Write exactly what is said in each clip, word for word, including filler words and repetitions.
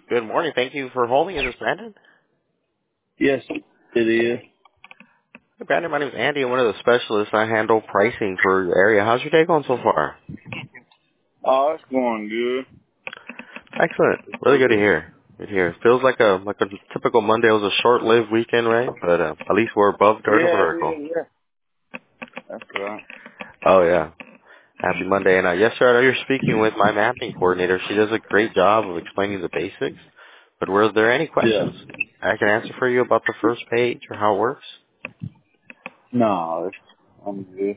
Good morning. Thank you for holding. Is this Brandon? Yes, it is. Hey, Brandon, my name is Andy. I'm one of the specialists. I handle pricing for your area. How's your day going so far? Oh, it's going good. Excellent. Really good to hear. Good to hear. Feels like a like a typical Monday. It was a short-lived weekend, right? But uh, at least we're above dirt of Yeah, vertical. yeah, yeah. That's right. Oh yeah. Happy Monday. And uh, yes, sir. I know you're speaking with my mapping coordinator. She does a great job of explaining the basics. But were there any Yeah. questions I can answer for you about the first page or how it works? No, it's, I'm good.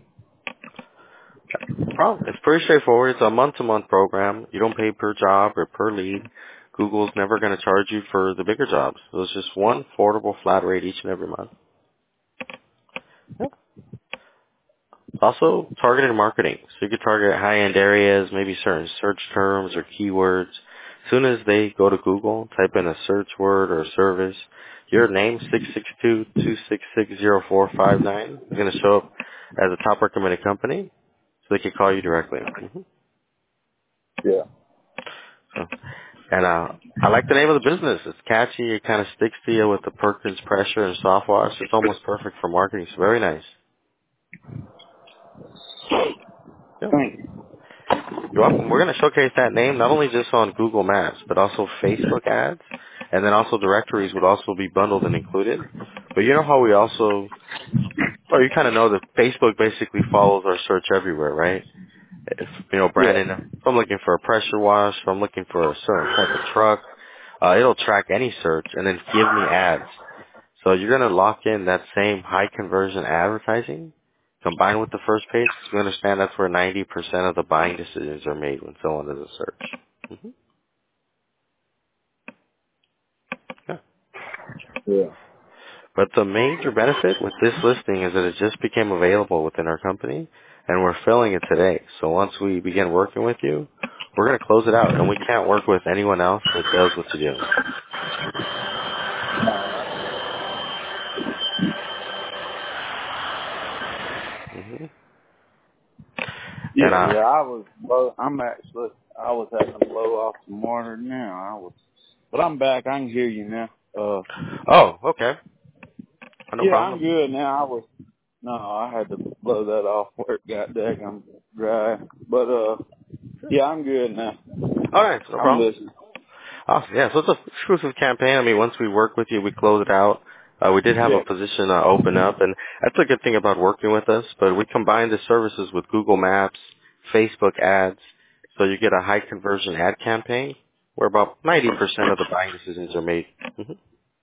No problem. It's pretty straightforward. It's a month-to-month program. You don't pay per job or per lead. Google's never going to charge you for the bigger jobs. So it's just one affordable flat rate each and every month. Yep. Also, targeted marketing. So you could target high-end areas, maybe certain search terms or keywords. As soon as they go to Google, type in a search word or a service, your name, six six two, two six six, zero four five nine, is going to show up as a top recommended company, so they can call you directly. hmm Yeah. So And uh, I like the name of the business. It's catchy. It kind of sticks to you with the Perkins pressure and soft wash. It's almost perfect for marketing. It's very nice. Yep. Thank you. You're welcome. We're going to showcase that name not only just on Google Maps, but also Facebook ads, and then also directories would also be bundled and included. But you know how we also, or you kind of know that Facebook basically follows our search everywhere, right? If, you know, Brandon, Yeah. if I'm looking for a pressure wash, if I'm looking for a certain type of truck, uh, it'll track any search and then give me ads. So you're going to lock in that same high conversion advertising combined with the first page because we understand that's where ninety percent of the buying decisions are made when someone does a search. hmm Yeah. Yeah. But the major benefit with this listing is that it just became available within our company and we're filling it today. So once we begin working with you, we're going to close it out and we can't work with anyone else that does what you do. hmm And Yeah, uh, yeah, I was, blow, I'm actually, I was having to blow off some water now. I was, but I'm back. I can hear you now. Uh, oh, okay. No yeah, I'm problem. good now. I was, no, I had to blow that off where it got daggum dry. But, uh, yeah, I'm good now. All right, no I'm problem. listening. Awesome. Yeah, so it's an exclusive campaign. I mean, once we work with you, we close it out. Uh, we did have a Yeah. position uh, open up, and that's a good thing about working with us. But we combine the services with Google Maps, Facebook ads, so you get a high conversion ad campaign where about ninety percent of the buying decisions are made. hmm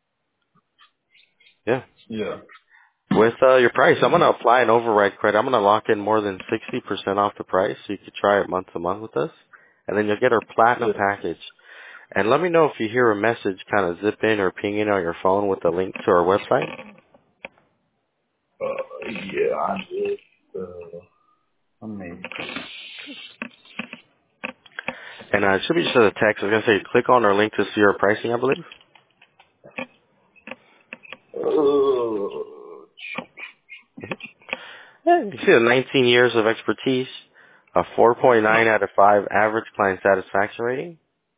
Yeah. Yeah. With uh, your price, I'm going to apply an override credit. I'm going to lock in more than sixty percent off the price, so you can try it month to month with us. And then you'll get our platinum Yeah. package. And let me know if you hear a message kind of zip in or ping in on your phone with a link to our website. Uh, yeah, I did. Uh, I mean, And uh, it should be just a text. I was going to say click on our link to see our pricing, I believe. uh, Yeah, you see the nineteen years of expertise, a four point nine out of five average client satisfaction rating.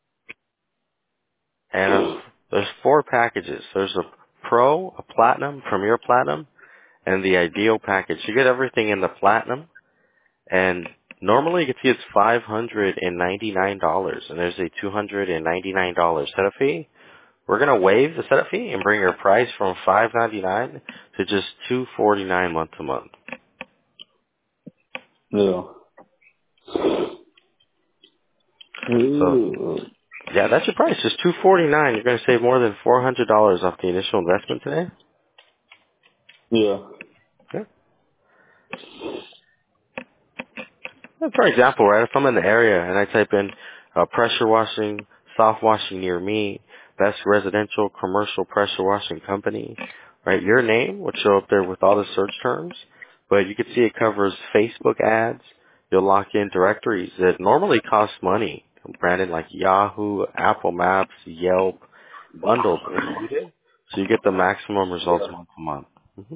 And uh, there's four packages. There's a Pro, a Platinum, Premier Platinum, and the Ideal package. You get everything in the Platinum. And normally you can see it's five hundred ninety-nine dollars, and there's a two hundred ninety-nine dollars setup fee. We're gonna waive the setup fee and bring your price from five ninety-nine to just two forty-nine month to month. yeah. So Uh, yeah, that's your price, just two forty-nine. You're gonna save more than four hundred dollars off the initial investment today. yeah. Yeah. For example, right, if I'm in the area and I type in uh, pressure washing, soft washing near me, best residential commercial pressure washing company, right, your name would show up there with all the search terms, but you can see it covers Facebook ads. You'll lock in directories that normally cost money, Brandon, like Yahoo, Apple Maps, Yelp, bundled and included, so you get the maximum results month to month. hmm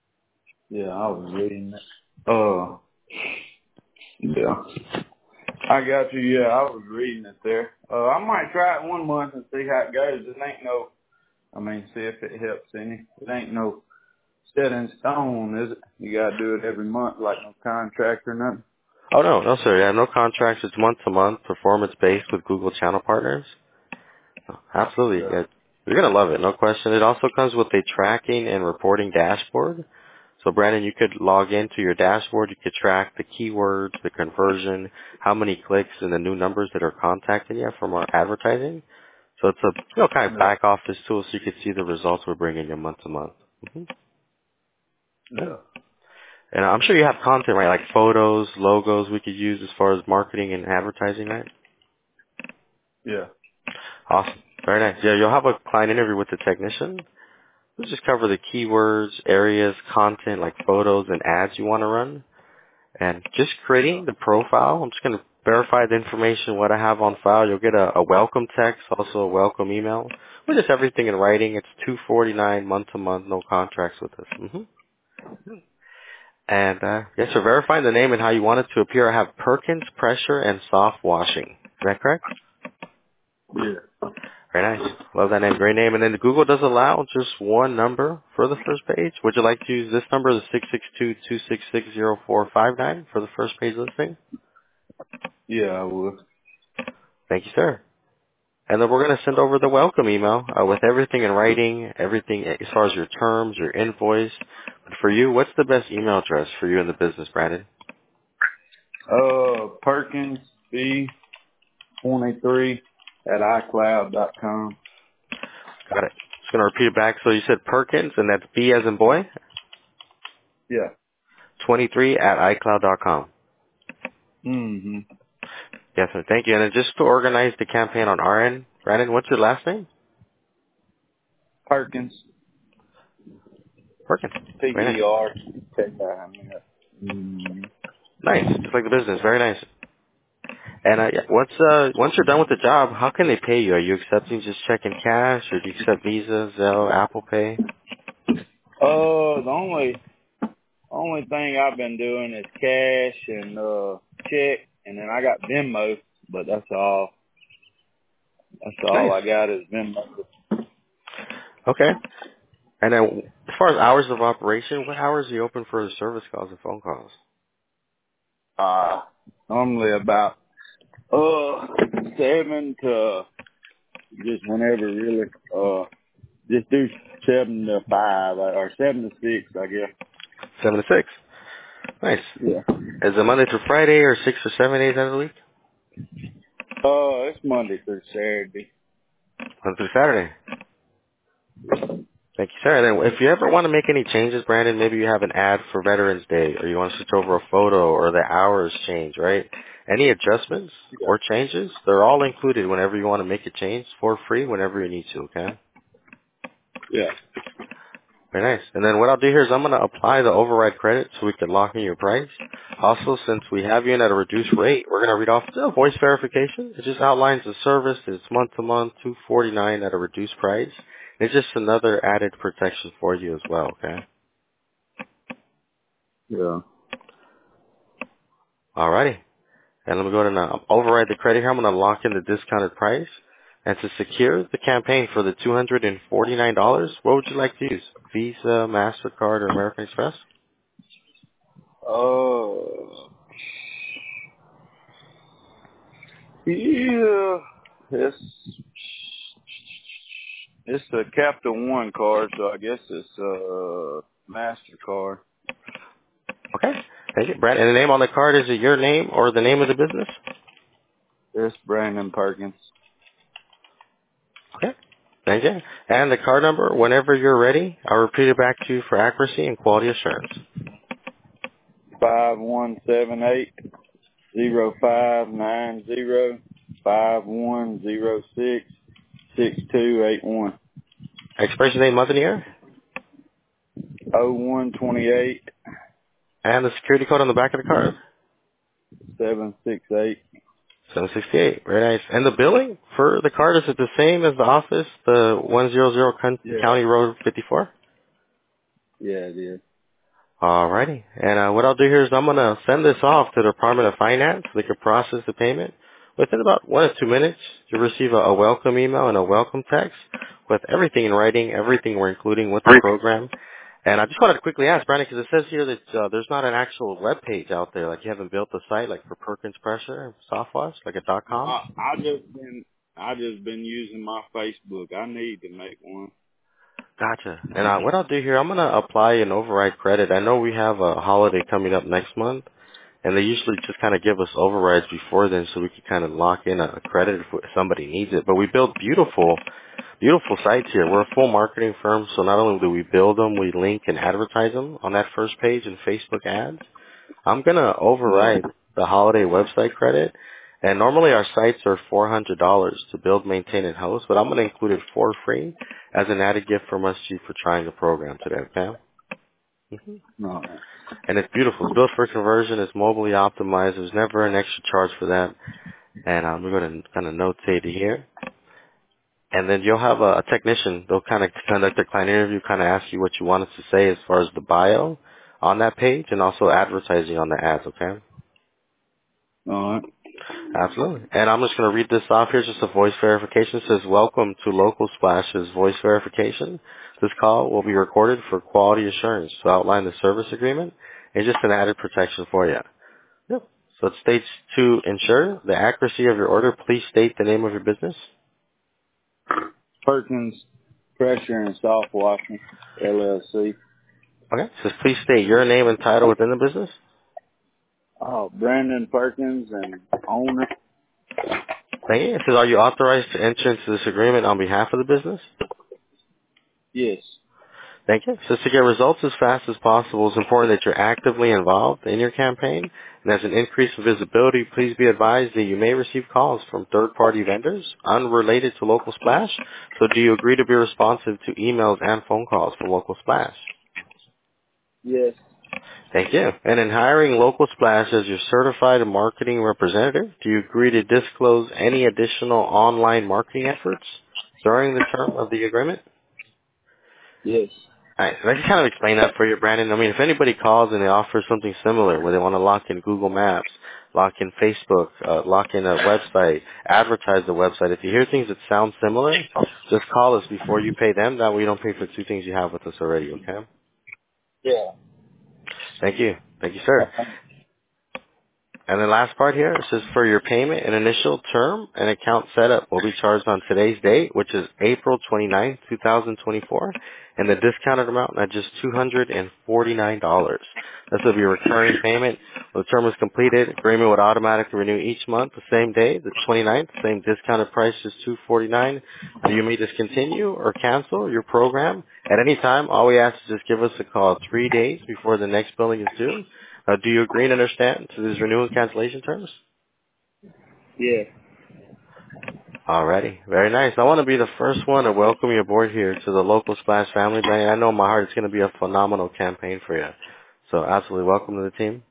Yeah, I was reading that. Uh, yeah. I got you. Yeah, I was reading it there. Uh, I might try it one month and see how it goes. It ain't no, I mean, see if it helps any. It ain't no set in stone, is it? You gotta do it every month, like no contract or nothing. Oh, no, no, sir. Yeah, no contracts. It's month to month, performance based with Google Channel Partners. Absolutely. Yeah. Yeah. You're going to love it, no question. It also comes with a tracking and reporting dashboard. So, Brandon, you could log into your dashboard. You could track the keywords, the conversion, how many clicks, and the new numbers that are contacting you from our advertising. So it's a you know kind of Yeah. back office tool so you could see the results we're bringing you month to month. hmm Yeah. And I'm sure you have content, right? Like photos, logos we could use as far as marketing and advertising, right? Yeah. Awesome. Very nice. Yeah, you'll have a client interview with the technician. We'll just cover the keywords, areas, content, like photos and ads you want to run. And just Yeah. creating the profile. I'm just going to verify the information, what I have on file. You'll get a, a welcome text, also a welcome email. With just everything in writing. It's two forty-nine month to month, no contracts with us. hmm And uh, yes, so verifying the name and how you want it to appear. I have Perkins Pressure and Soft Washing. Is that correct? Yeah. Very nice. Love that name. Great name. And then Google does allow just one number for the first page. Would you like to use this number, the six six two, two six six, zero four five nine, for the first page listing? Yeah, I would. Thank you, sir. And then we're going to send over the welcome email uh, with everything in writing, everything as far as your terms, your invoice. But for you, what's the best email address for you in the business, Brandon? Uh, Perkins B twenty-three at iCloud dot com. Got it. Just going to repeat it back. So you said Perkins, and that's B as in boy, Yeah. twenty-three at iCloud dot com. Mm-hmm. Yes, sir. Thank you. And then just to organize the campaign on our end, Brandon, what's your last name? Perkins. Perkins. P Very nice. E R. Mm. Nice. Just like the business. Very nice. And uh, yeah, once uh, once you're done with the job, how can they pay you? Are you accepting just check and cash, or do you accept Visa, Zelle, Apple Pay? Uh, the only only thing I've been doing is cash and uh check, and then I got Venmo, but that's all. That's all Nice. I got is Venmo. Okay. And then as far as hours of operation, what hours are you open for the service calls and phone calls? Uh, normally about uh seven to just whenever really. Uh, just do seven to five or seven to six, I guess. Seven to six. Nice. Yeah. Is it Monday through Friday or six or seven days out of the week? Uh, it's Monday through Saturday. Monday through Saturday. Thank you, sir. And then if you ever want to make any changes, Brandon, maybe you have an ad for Veterans Day, or you want to switch over a photo, or the hours change, right? Any adjustments Yeah. or changes, they're all included whenever you want to make a change for free whenever you need to, okay? Yeah. Very nice. And then what I'll do here is I'm going to apply the override credit so we can lock in your price. Also, since we have you in at a reduced rate, we're going to read off the voice verification. It just outlines the service. It's month to month, two forty-nine at a reduced price. It's just another added protection for you as well, okay? Yeah. Alrighty. And let me go ahead and uh, override the credit here. I'm going to lock in the discounted price. And to secure the campaign for the two hundred forty-nine dollars, what would you like to use? Visa, MasterCard, or American Express? Uh, yeah. It's it's a Capital One card, so I guess it's uh Mastercard. Okay. Thank you, Brad. And the name on the card, is it your name or the name of the business? It's Brandon Perkins. Okay. Thank you. And the card number, whenever you're ready, I'll repeat it back to you for accuracy and quality assurance. Five one seven eight zero five nine zero five one zero six six two eight one. Expiration date, month, and year. Oh one twenty eight And the security code on the back of the card. seven six eight. seven sixty-eight. Very nice. And the billing for the card, is it the same as the office, the one hundred Yeah. County Road fifty-four? Yeah, it is. Alrighty. And uh, what I'll do here is I'm going to send this off to the Department of Finance. They can process the payment. Within about one or two minutes, you'll receive a, a welcome email and a welcome text with everything in writing, everything we're including with the program. And I just wanted to quickly ask, Brandon, because it says here that uh, there's not an actual web page out there. Like you haven't built a site like for Perkins Pressure and Soft Wash, like a dot com? I, I just been, I just been using my Facebook. I need to make one. Gotcha. And uh, what I'll do here, I'm going to apply an override credit. I know we have a holiday coming up next month. And they usually just kind of give us overrides before then so we can kind of lock in a, a credit if somebody needs it. But we build beautiful, beautiful sites here. We're a full marketing firm, so not only do we build them, we link and advertise them on that first page in Facebook ads. I'm going to override the holiday website credit. And normally our sites are four hundred dollars to build, maintain, and host, but I'm going to include it for free as an added gift from us to you for trying the program today, okay? Mhm. No. And it's beautiful. It's built for conversion. It's mobilely optimized. There's never an extra charge for that. And um, we're going to kind of notate it here. And then you'll have a, a technician. They'll kind of conduct a client interview, kind of ask you what you want us to say as far as the bio on that page and also advertising on the ads, okay? All right. Absolutely. And I'm just going to read this off here, just a voice verification. It says, welcome to Local Splash's voice verification. This call will be recorded for quality assurance to outline the service agreement and just an added protection for you. Yep. So it states to ensure the accuracy of your order, please state the name of your business. Perkins Pressure and Soft Washing, L L C. Okay. It says please state your name and title within the business. Oh, Brandon Perkins and owner. Thank you. It says are you authorized to enter into this agreement on behalf of the business? Yes. Thank you. So to get results as fast as possible, it's important that you're actively involved in your campaign. And as an increase in visibility, please be advised that you may receive calls from third-party vendors unrelated to Local Splash. So do you agree to be responsive to emails and phone calls from Local Splash? Yes. Thank you. And in hiring Local Splash as your certified marketing representative, do you agree to disclose any additional online marketing efforts during the term of the agreement? Yes. All right, so I can kind of explain that for you, Brandon. I mean, if anybody calls and they offer something similar, where they want to lock in Google Maps, lock in Facebook, uh, lock in a website, advertise the website, if you hear things that sound similar, just call us before you pay them. That way you don't pay for two things you have with us already, okay? Yeah. Thank you. Thank you, sir. And the last part here, it says for your payment and initial term and account setup will be charged on today's date, which is April twenty-ninth, twenty twenty-four, and the discounted amount at just two hundred forty-nine dollars. This will be a recurring payment. When the term is completed, agreement would automatically renew each month the same day, the twenty-ninth, same discounted price is two hundred forty-nine dollars. You may discontinue or cancel your program at any time. All we ask is just give us a call three days before the next billing is due. Uh, do you agree and understand to these renewal and cancellation terms? Yeah. Alrighty. Very nice. I want to be the first one to welcome you aboard here to the Local Splash family. Brandon, I know in my heart it's going to be a phenomenal campaign for you. So absolutely welcome to the team.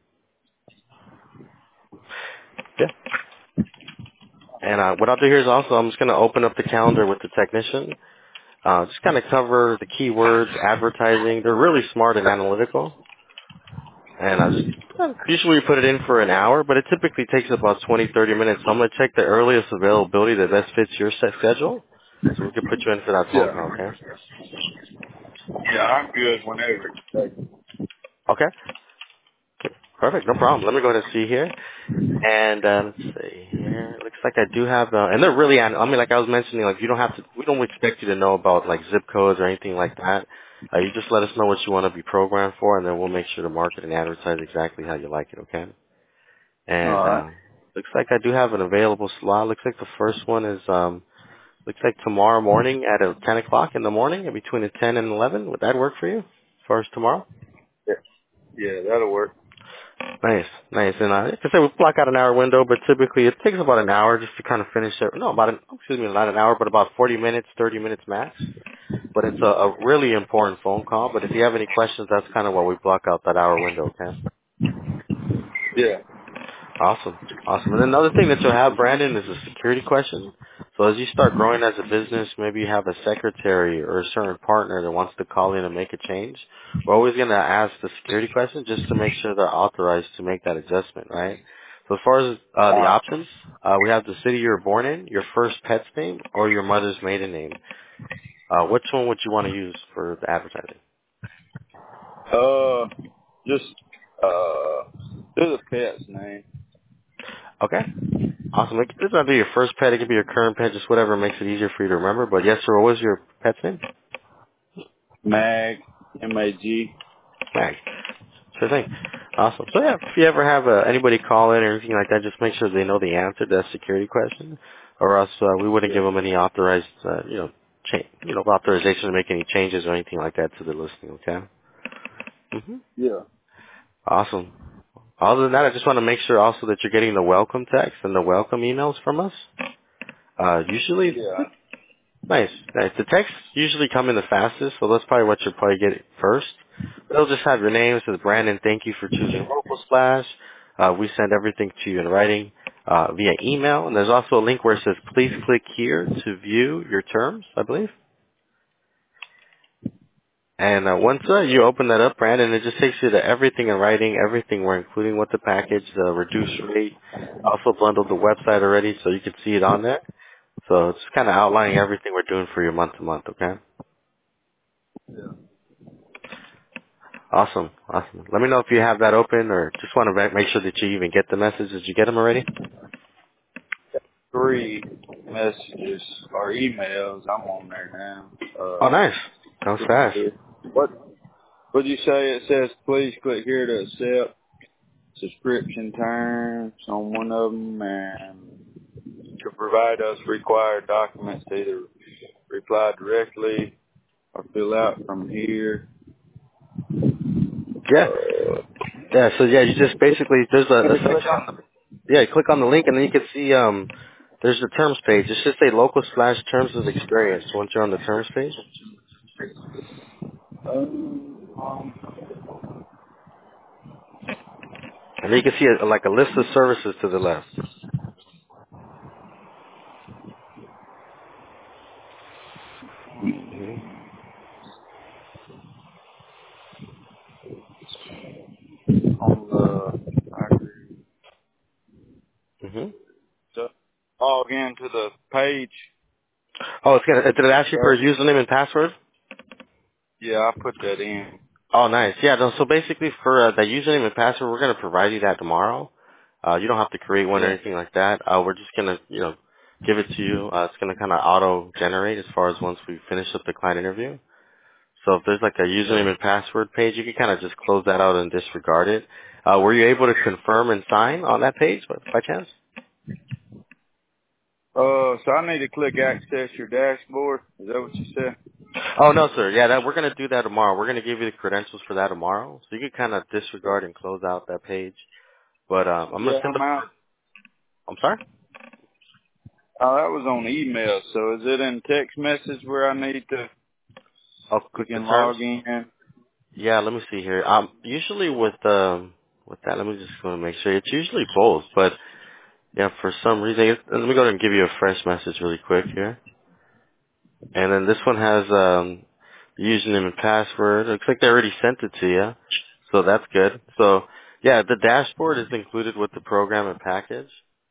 Yeah. And uh, what I'll do here is also I'm just going to open up the calendar with the technician. Uh, just kind of cover the keywords, advertising. They're really smart and analytical. And I just usually we put it in for an hour, but it typically takes about twenty, thirty minutes. So I'm going to check the earliest availability that best fits your set schedule, so we can put you in for that phone Yeah. call. Okay. Yeah, I'm good whenever. Okay. Perfect. No problem. Let me go ahead and see here. And uh, let's see here. Looks like I do have, uh, and they're really, an- I mean, like I was mentioning, like you don't have to, we don't expect you to know about like zip codes or anything like that. Uh, you just let us know what you want to be programmed for, and then we'll make sure to market and advertise exactly how you like it. Okay. All And right. uh, looks like I do have an available slot. Looks like the first one is um, looks like tomorrow morning at uh, ten o'clock in the morning, in between the ten and eleven. Would that work for you? As far as tomorrow? Yeah. Yeah, that'll work. Nice, nice. And uh, like I said, we block out an hour window, but typically it takes about an hour just to kind of finish it. No, about an excuse me, not an hour, but about forty minutes, thirty minutes max. But it's a, a really important phone call. But if you have any questions, that's kind of why we block out that hour window. Okay. Yeah. Awesome. Awesome. And another thing that you'll have, Brandon, is a security question. So as you start growing as a business, maybe you have a secretary or a certain partner that wants to call in and make a change. We're always going to ask the security question just to make sure they're authorized to make that adjustment, right? So as far as uh, the All options, uh, we have the city you were born in, your first pet's name, or your mother's maiden name. Uh, which one would you want to use for the advertising? right. Uh, just uh, do the pet's name. Okay. Awesome. It doesn't have to be your first pet. It could be your current pet, just whatever makes it easier for you to remember. But yes, sir, what was your pet's name? Mag, M A G. Mag. Sure thing. Awesome. So yeah, if you ever have uh, anybody call in or anything like that, just make sure they know the answer to that security question, or else uh, we wouldn't give Yeah. them any authorized, uh, you know, cha- you know, authorization to make any changes or anything like that to the listing. Okay. hmm Yeah. Awesome. Other than that, I just want to make sure also that you're getting the welcome text and the welcome emails from us. Uh, usually Yeah. Nice, nice. The texts usually come in the fastest, so that's probably what you'll probably get first. They'll just have your name. It says, Brandon, thank you for choosing Local Splash. Uh, we send everything to you in writing uh, via email. And there's also a link where it says, please click here to view your terms, I believe. And uh, once uh, you open that up, Brandon, it just takes you to everything in writing, everything we're including with the package, the reduced rate. Also bundled the website already, so you can see it on there. So it's kind of outlining everything we're doing for you month to month, okay? Yeah. Awesome, awesome. Let me know if you have that open or just want to make sure that you even get the message. Did you get them already? Three messages or emails. I'm on there now. Oh, Uh, nice. That was fast. what would you say? It says, please click here to accept subscription terms on one of them, and to provide us required documents to either reply directly or fill out from here. Yeah, Uh, yeah. So yeah, you just basically there's a, let a me click section on on. the yeah. You click on the link and then you can see um there's the terms page. It should say local slash terms of experience. Once you're on the terms page, Um, and then you can see a, like a list of services to the left. Mhm. on the Mhm. so log into the page. Oh, it's gonna. Did it ask you for a username and password? Yeah, I put that in. Oh, nice. Yeah. No, so basically, for uh, the username and password, we're gonna provide you that tomorrow. Uh, you don't have to create one or Yeah. anything like that. Uh, we're just gonna, you know, give it to you. Uh, it's gonna kind of auto generate as far as once we finish up the client interview. So if there's like a Yeah. username and password page, you can kind of just close that out and disregard it. Uh, were you able to confirm and sign on that page by, by chance? Uh, so I need to click access your dashboard. Is that what you said? Oh no, sir. Yeah, that we're gonna do that tomorrow. We're gonna give you the credentials for that tomorrow, so you can kind of disregard and close out that page. But um, I'm gonna Yeah, send I'm out. over. I'm sorry. Oh, that was on email. So is it in text message where I need to I'll you click the can terms. log in? Yeah, let me see here. Um, usually with um with that, let me just want to make sure. It's usually both, but yeah, for some reason, it, let me go ahead and give you a fresh message really quick here. And then this one has um username and password. Looks like they already sent it to you, so that's good. So yeah, the dashboard is included with the program and package,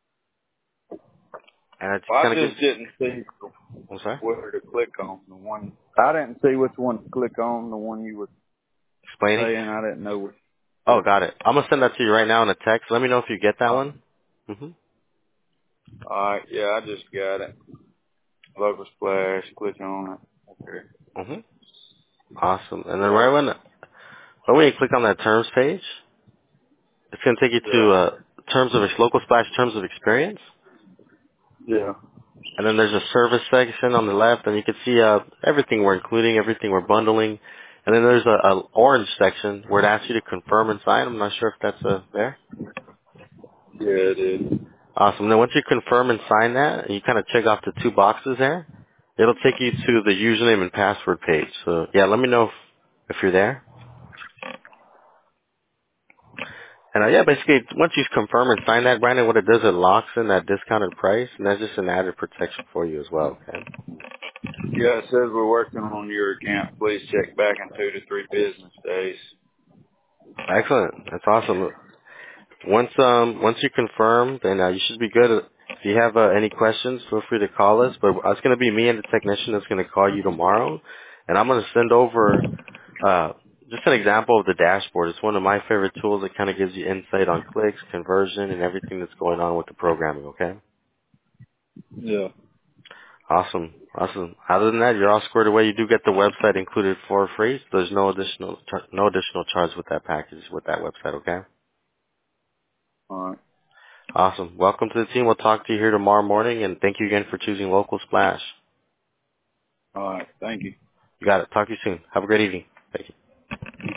and it Well, I kind of gives. just didn't see I'm sorry. where to click on the one. I didn't see which one to click on. The one you were Explaining. saying. I didn't know what. Oh, got it. I'm gonna send that to you right now in a text. Let me know if you get that Uh, one. Mhm. all right. Yeah, I just got it. Local splash. Click on it. Okay. Mhm. Awesome. And then right when right when you click on that terms page, it's gonna take you Yeah. to uh, terms of local splash terms of experience. Yeah. And then there's a service section on the left, and you can see uh, everything we're including, everything we're bundling. And then there's a, a orange section where it asks you to confirm and sign. I'm not sure if that's uh, there. Yeah, it is. Awesome. Then once you confirm and sign that, and you kind of check off the two boxes there, it'll take you to the username and password page. So yeah, let me know if, if you're there. And uh, yeah, basically, once you confirm and sign that, Brandon, what it does, it locks in that discounted price, and that's just an added protection for you as well. Okay. Yeah, it says we're working on your account. Please check back in two to three business days. Excellent. That's awesome. Once um once you confirm, then uh, you should be good. If you have uh, any questions, feel free to call us. But it's going to be me and the technician that's going to call you tomorrow, and I'm going to send over uh just an example of the dashboard. It's one of my favorite tools that kind of gives you insight on clicks, conversion, and everything that's going on with the programming. Okay. Yeah. Awesome. Awesome. Other than that, you're all squared away. You do get the website included for free. So there's no additional char- no additional charge with that package with that website. Okay. All right. Awesome. Welcome to the team. We'll talk to you here tomorrow morning, and thank you again for choosing Local Splash. All right. Thank you. You got it. Talk to you soon. Have a great evening. Thank you.